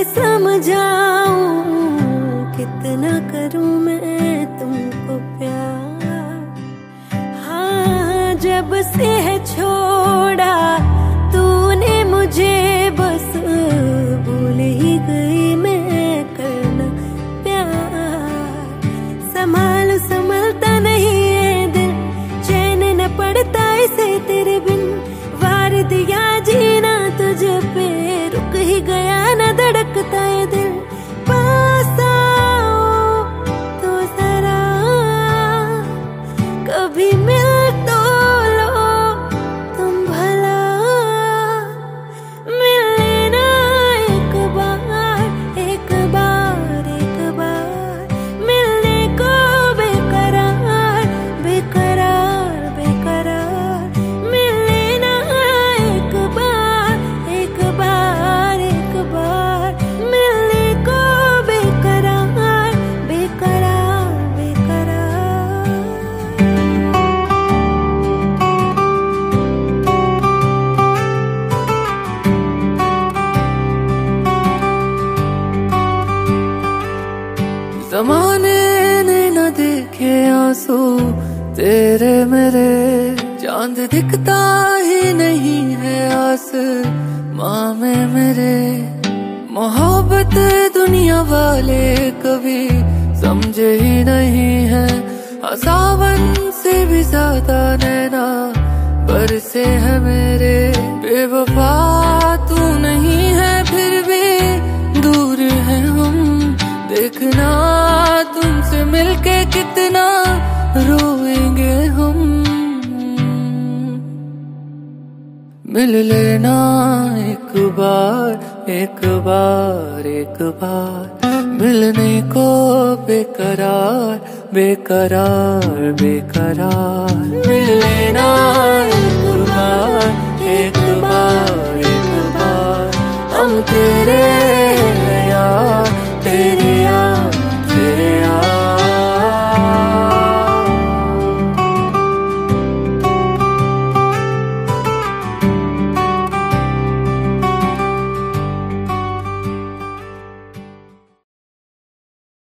समझाऊं, कितना करूं मैं तुमको प्यार। हाँ, जब से है छोड़ा तूने मुझे, बस भूल ही गई मैं करना प्यार। संभाल संभलता नहीं है दिल, चैन न पड़ता इसे तेरे बिन। वार दिया जीना तुझ पे, रुक ही गया न धड़कता ये दिल। पास आओ तो जरा, कभी मिल तो लो तुम भला। मिल लेना एक बार, एक बार, एक बार। मिलने को बेकरार, बेकरार, बेकरार। मिल लेना एक बार, एक बार, एक बार। मिलने को बेकरार, बेकरार, बेकरार। ज़माने ने न देखे आंसू तेरे मेरे, चांद दिखता ही नहीं है आसमां में मेरे। मोहब्बत दुनिया वाले कभी समझे ही नहीं है, सावन से भी ज्यादा नैना बरसे है मेरे। बेवफा तू नहीं है फिर भी दूर है हम, देखना तुमसे मिलके कितना रोएंगे हम। मिल लेना एक बार, एक बार, एक बार। मिलने को बेकरार, बेकरार, बेकरार। मिल